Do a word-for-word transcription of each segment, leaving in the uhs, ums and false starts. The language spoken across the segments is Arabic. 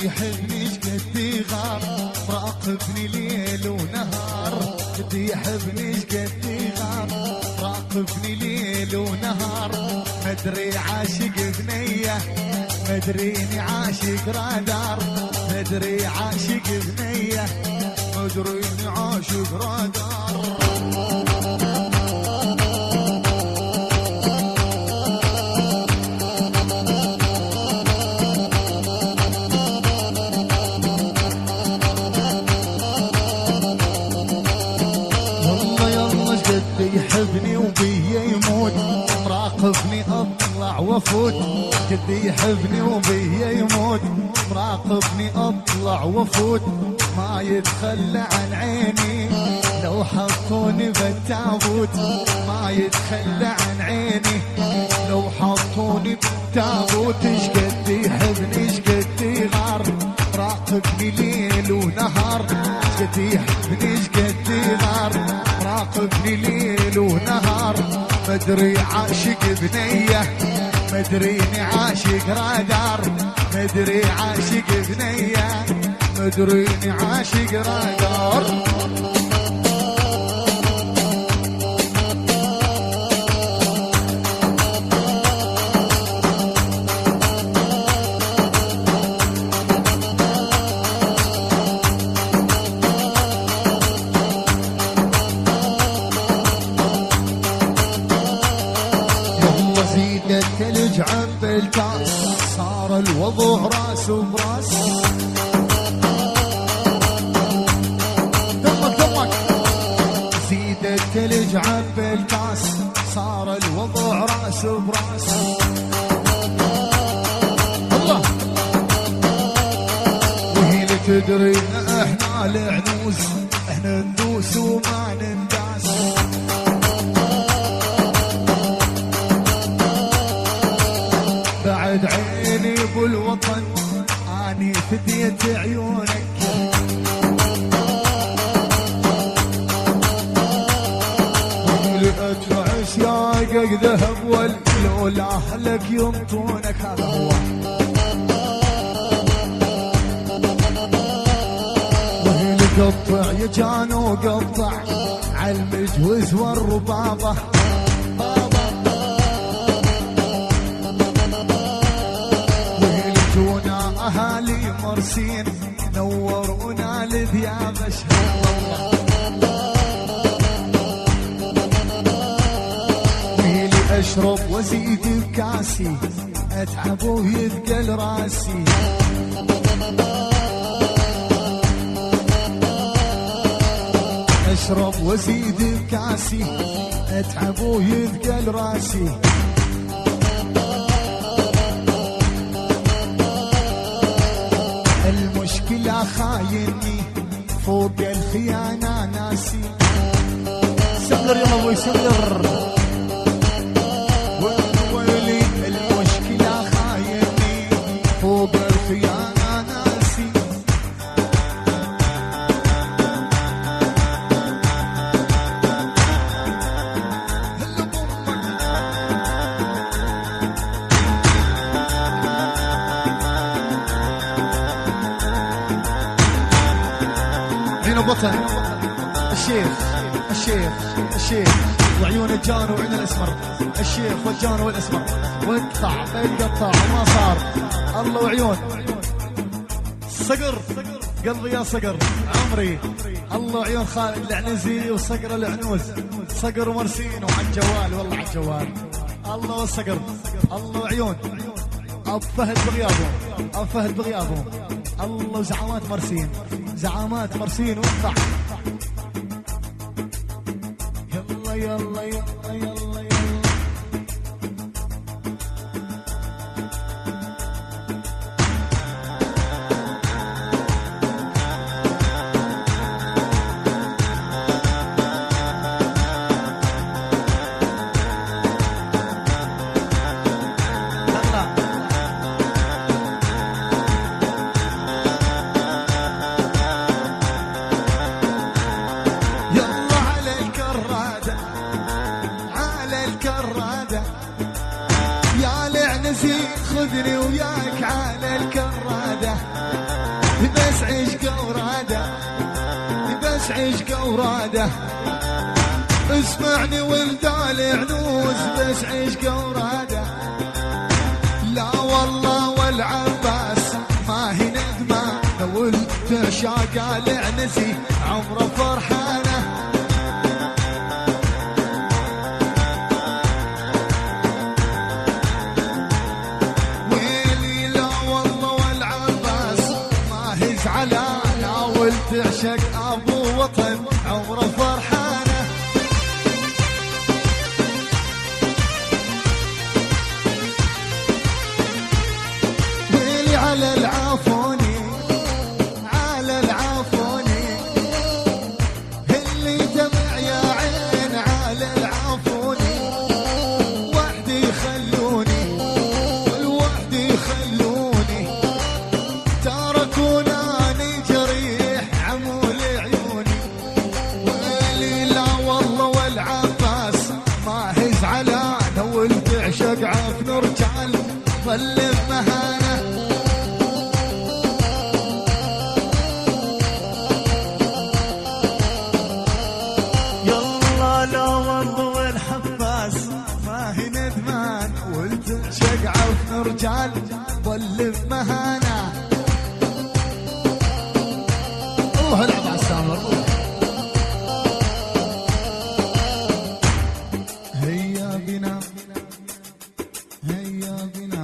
يحبني شقد يغار، راقبني ليل ونهار. قد يحبني شقد يغار، راقبني ليل ونهار. مدري عاشق بنيه، مدريني عاشق رادار. مدري عاشق بنيه، مدريني عاشق رادار. يحبني وبيا يموت، مراقبني اطلع وافوت. قد يحبني وبيا يموت، مراقبني اطلع وافوت. ما يتخلى عن عيني لو حطوني بالتابوت. ما يتخلى عن عيني لو حطوني بالتابوت. شقد يحبني شقد يغار، راقبني ليل ونهار. شقد يحبني شقد يغار، راقبني ليل ونهار. مدري عاشق بنيه، مدريني عاشق رادار. مدري عاشق بنيه، مدريني عاشق رادار. الثلج عب الكاس، صار الوضع راس براس. دمك دمك. زيد الثلج عب الكاس، صار الوضع راس براس. الله. وهي اللي تدري احنا العنوز، احنا ندوس وما ننداس. بعد عيني بالوطن اني فديت عيونك. واللي ادفع سياقك ذهب ولولا اهلك يمطونك. هذا هو. واللي قطع يجان وقطع عالمجوز والربابه. أهالي مرسين نورونا لذياب أشهر الله. ويلي أشرب وزيد بكاسي، أتعب ويثقل راسي. أشرب وزيد بكاسي، أتعب ويثقل راسي. المشكلة خايني فوق الخيانة ناسي. سمر يا ابوي سمر. ويلي المشكلة خايني فوق الخيانة ناسي. بطل الشيخ الشيخ الشيخ وعيون الجان وعين الاسمر. الشيخ والجان والاسمر واقطع بيقطع وما صار. الله وعيون صقر قلبي يا صقر عمري. الله وعيون خالد العنزي وصقر العنوز. صقر ومرسين وعلى الجوال والله على الجوال. الله والصقر. الله وعيون اب فهد بغيابهم، اب فهد بغيابهم. الله وزعامات مرسين، زعامات مرسين وقطع. يلا يلا يلا يلا يلا. خذني وياك على الكرادة. عشق وراده. اسمعني ولد العنوز بس عشق وراده. لا والله والعباس ما هي ندمة، لو التعشاق العنزي عمره فرحانه. ويلي لا والله والعباس ما هي زعلانه، والتعشق ابو وطن عمره فرحانه. ويلي على العافوني على العافوني اللي دمع يا عين على العافوني. وحدي خلوني الوحدي خلوني، تركوناني جريح عمول عيوني. ويلي لا والله والعباس ما هي زعلانه، والتعشق عفن رجال ظل بمهانه. يلا لا والله والحباس ما هي ندمان، والتعشق عفن رجال ظل بمهانه. روح العب على السامر روح. هيا بنا هيا بنا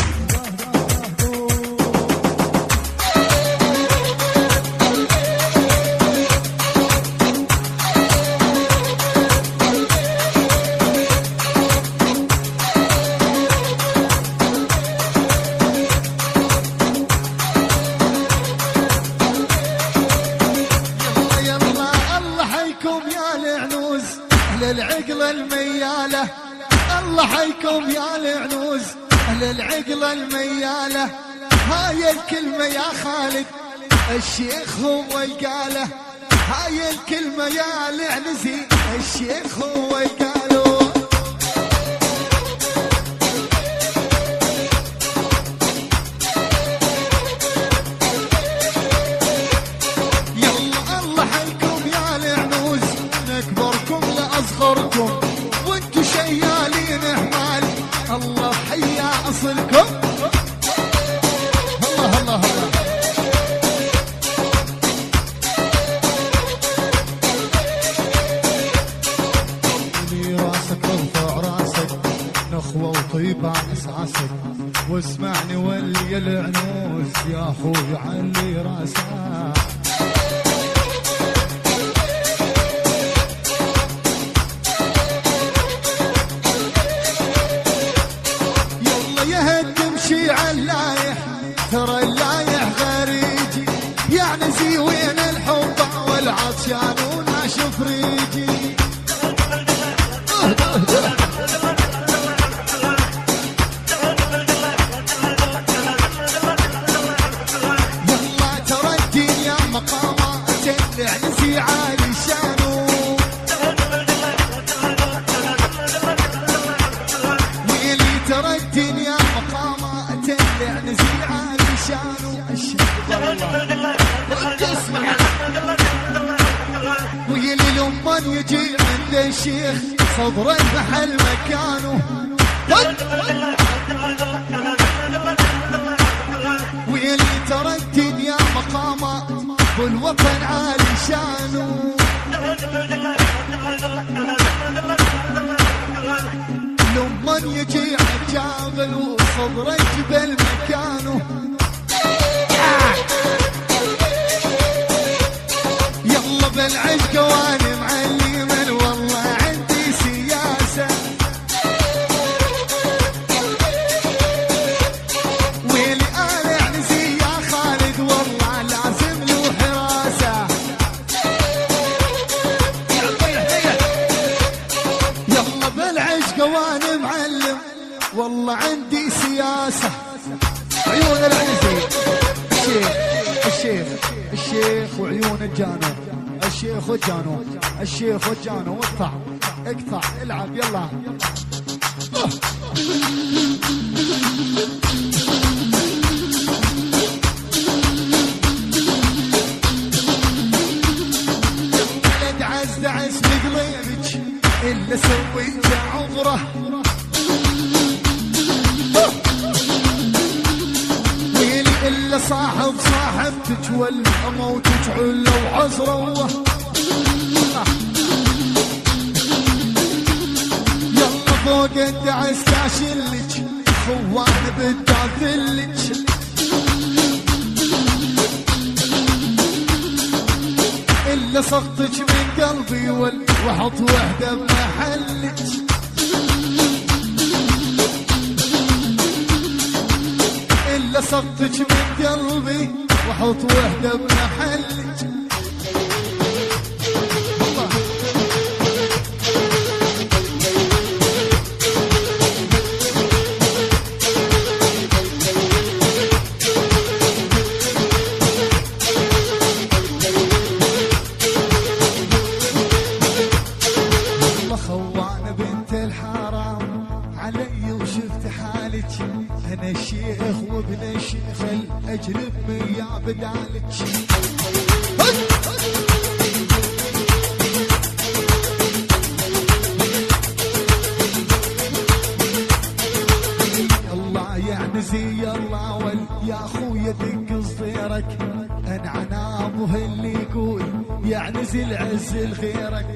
العقلة الميالة. الله حيكم يا العنوز أهل العقلة الميالة. هاي الكلمة يا خالد الشيخ هو يقاله، هاي الكلمة يا العنزي الشيخ هو يقاله. يلا الله حيكم يا العنوز، نكبركم لأصغركم وانتو شيالين حمال. الله حيا أصلكم. الله الله الله. لي راسك ارفع راسك نخوة وطيبة اسعاسك، واسمعني ولي العنوز يا اخوي علي راسك. تمشي عاللايح ترى اللايح غريجي، يعني زي وين الحب والعطشان وناشف ريجي. يلا ترى الدنيا مقامات العنزي عالي شانو. ويلي ترى الدنيا العنزي عالي شانو. اسمع ويلي لمن يجي عند الشيخ صدر المحل مكانه. ويلي ترى الدنيا مقامات والوطن عالي شانو. لمن يجي عالجبل وصدر الجبل مكانه. يلا بالعشق وانا معلم والله عندي سياسة. ويلي آل عنزي يا خالد والله لازم له حراسة. يلا بالعشق وانا معلم والله عندي سياسة. عيون العنزي الشيخ الشيخ الشيخ وعيون الجانو الشيخ والجانو الشيخ والجانو. اقطع اقطع العب يلا. وسويت عبره ويلي الا صاحب صاحبتك والموت تعل وعذره يلا فوق الدعس كاشلك خوان بالداثلك إلا سقطك من قلبي وحط وحدة بمحلك إلا سقطك من قلبي وحط وحدة بمحلك أنا الشيخ وابن الشيخ الأجنب يا بدالك الله يعنزي الله ول يا خويا دق صديرك أنا عنابه اللي يقول يعنزي العز لغيرك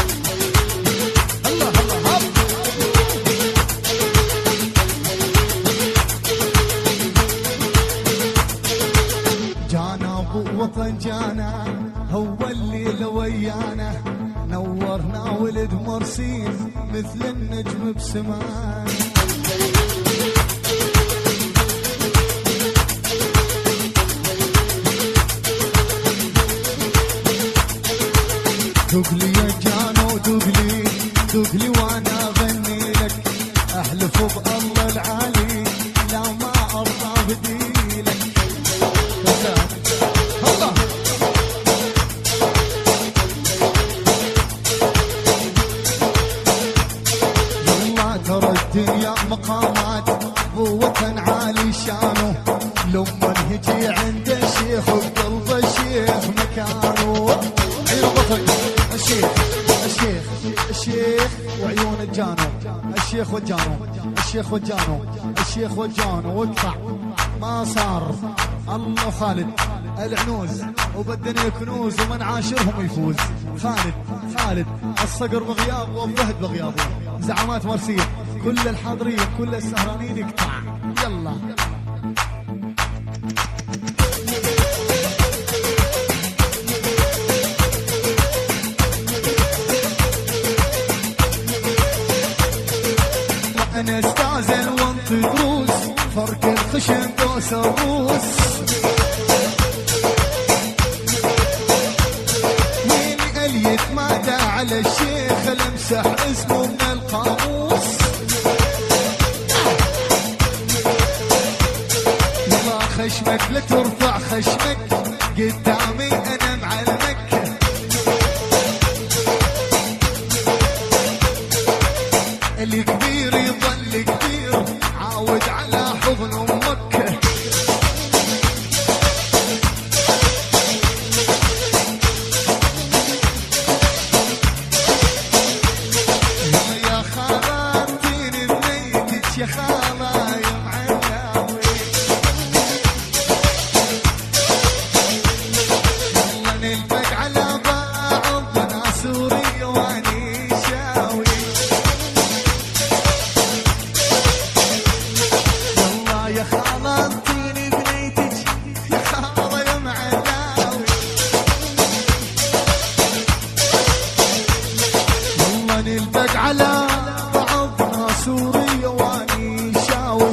الله الله هب وطن جانا هو الليل ويانا نورنا ولد مرسين مثل النجم بسمان دقلي يا جانو دقلي دقلي وانا اغني لك احلف بالله العالي لا ما ارضى بديلك الدنيا مقامات ووطن عالي شانه لما نهجي عند الشيخ وبقلب الشيخ مكانه عيون بطل الشيخ الشيخ الشيخ وعيون الجانو الشيخ والجانو الشيخ والجانو الشيخ والجانو واقطع ما صار الله خالد العنوز وبدنا كنوز ومن عاشرهم يفوز خالد خالد الصقر بغياب والضهد بغيابه زعامات مرسيه كل الحاضرين كل السهرانين يقطع يلا انا استعزل وانطي دروس فرق الخشن دوس الروس وين اللي يتمادى على الشيخ لمسح اسمه من القاموس خشمك لا ترفع خشمك قدامي انا معلمك الكبير يظل كبير عاود على حضن امك يا خالة ارتيني بنيتك يا خالة يا معلمي نلبق على بعض انا سوري واني شاوي والله يا خالة انطيني بنيتك يا خالة يا معلاوي والله نلبق على بعض انا سوري واني شاوي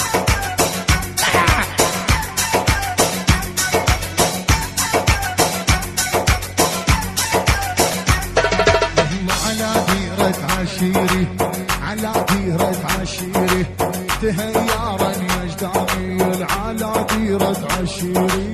عشيري على ديرة عشيري تهيارا يا جدامي على ديرة عشيري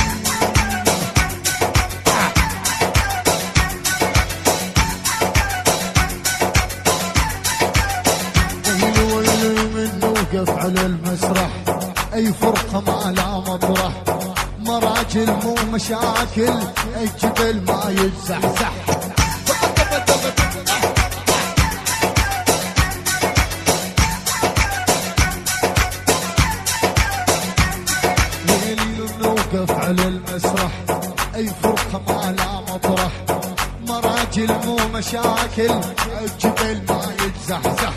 ويلي ويلي من نوقف على المسرح اي فرقة ما لا مطرح مراجل مو مشاكل الجبل ما يتزحزح مشاكل الجبل ما يتزحزح.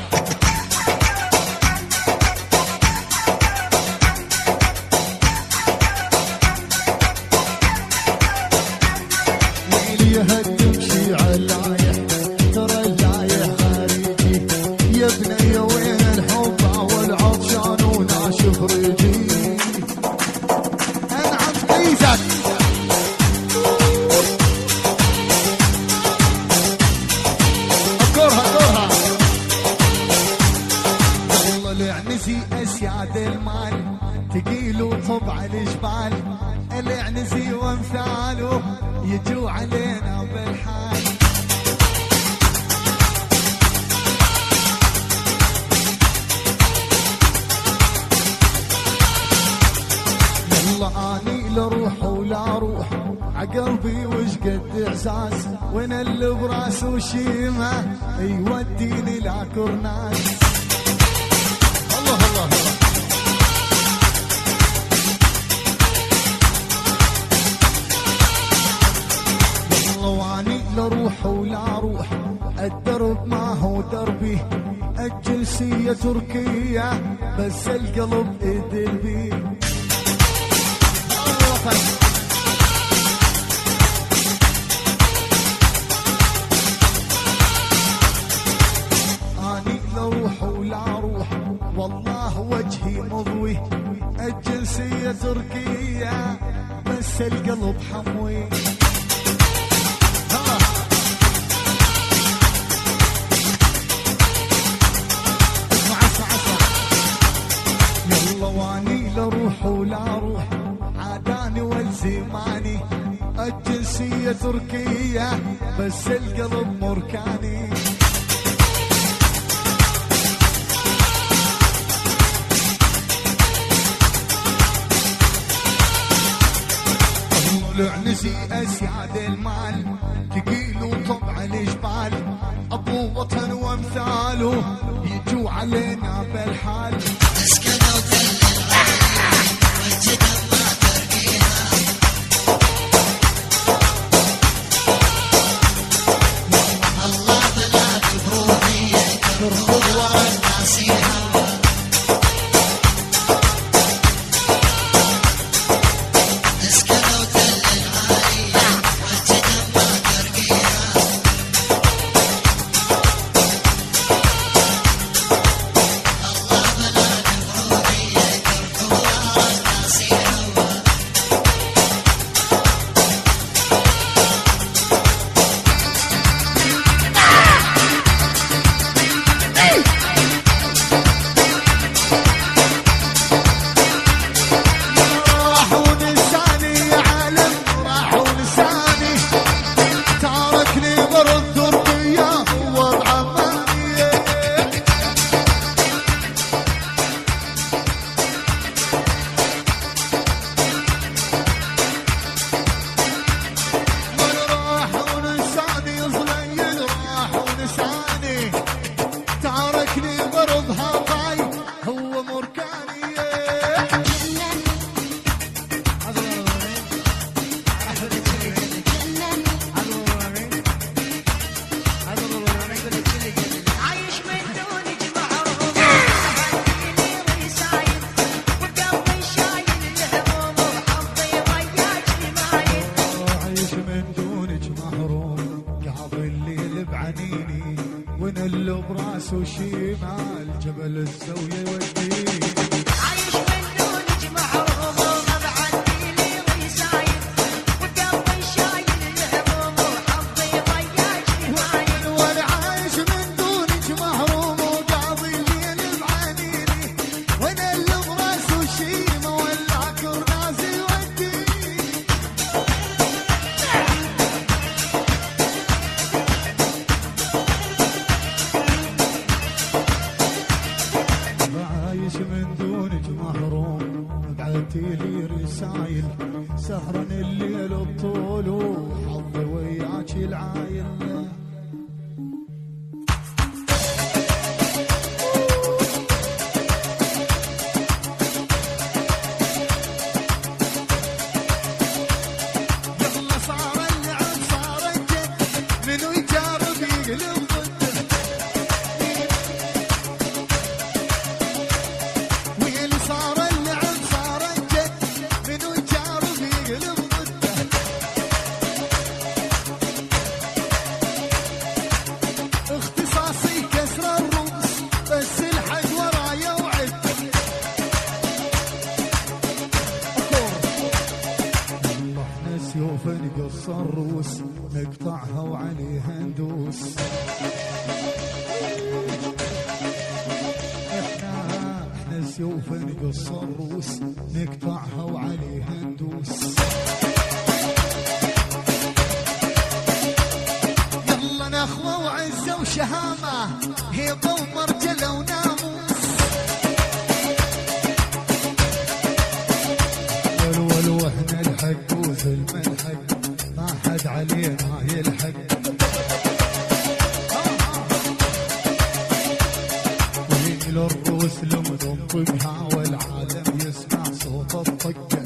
ويلي هتمشي عاللايح ترى اللايح خارجي يا بني وين الحب والعطشان وناشف ريجي. انعم قيسك العنزي اسياد المال تقيل وطبع الجبال. العنزي وامثاله يجوا علينا بالحال. يلا اني لا روح ولا روح عقلبي وش قد احساس. وين اللي براس وشيمه يوديني لا كرناس. الله الله الله والله واني لا روح ولا روح الدرب ما هو دربي. الجنسية تركية بس القلب ادلبي. اني لا روح ولا روح والله وجهي مضوي. الجنسية تركية بس القلب حموي. اسمع اسمع اسمع يلا واني لا روح ولا روح عاداني والزماني. الجنسية تركية بس القلب مركاني. العنزي اسياد المال تقيل وطبع الجبال. ابو وطن وامثاله يجوا علينا بالحال. اسكنوا ذل العالي والجدل ما ترقيها. الله بلا كبروبية كرهوا والناصيها. براس وشمال جبل الزاوية يوديني. عايش من دونك محروم وما بعدي لي ريسايل. وقلبي شايل الهموم وحظي ضيعتني هايل. وانا عايش من دونك محروم وقاضي الليل بعانيني. وانا اللي براس وشيمة ولا كرناس يوديني. من دونك محروم بعتي لي رسايل. سهران الليل بطول وحظي وياك العايل. يلا صار اللعب صار الجد منو يجارب سيوف نقص الروس نقطعها وعليها ندوس. يلا نخوة وعزة وشهامة هيبة ومرجلة وناموس. والولو احنا الحق وظلم الحق ما حد علينا يلحق. الروس لمدن طقها والعالم يسمع صوت الطقة.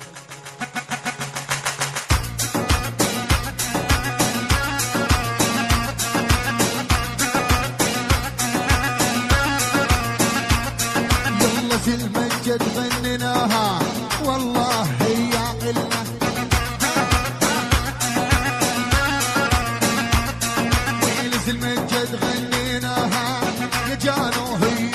يلا في المسجد غنيناها والله هي قلنا. في المسجد غنيناها يا جانو هي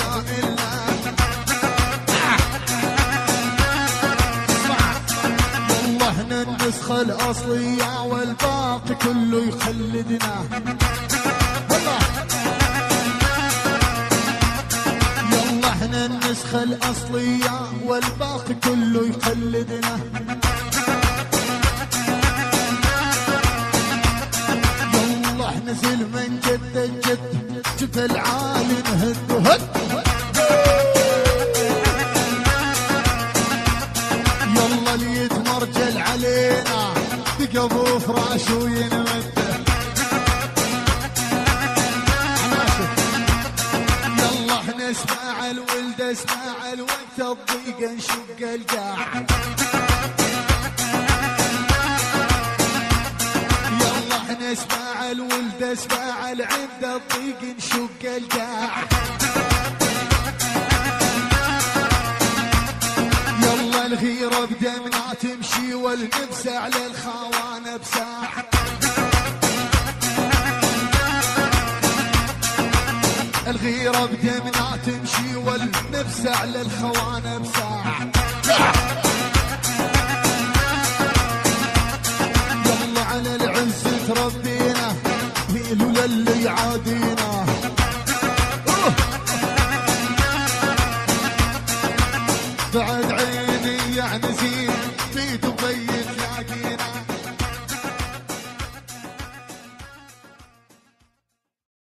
النسخة الأصلية والباقي كله يخلدنا. يلا احنا النسخة الأصلية والباقي كله يخلدنا. يلا احنا سلم جد جد جد العالي نهد وهد. يلا اللي يتمرجل علينا بقبو فراش وينمده. يلا احنا اسمع الولد اسمع الوقت الضيق نشق القاع. يلا احنا اسمع الولد اسمع العند الضيق نشق القاع. يلا الغيرة بدمنا تمشي والنفس على الخوان بساح. الغيرة بدمنا تمشي والنفس على الخوان بساح. يلا على العز تربينا ميلوا للي يعادينا. بعد عيني يعني زين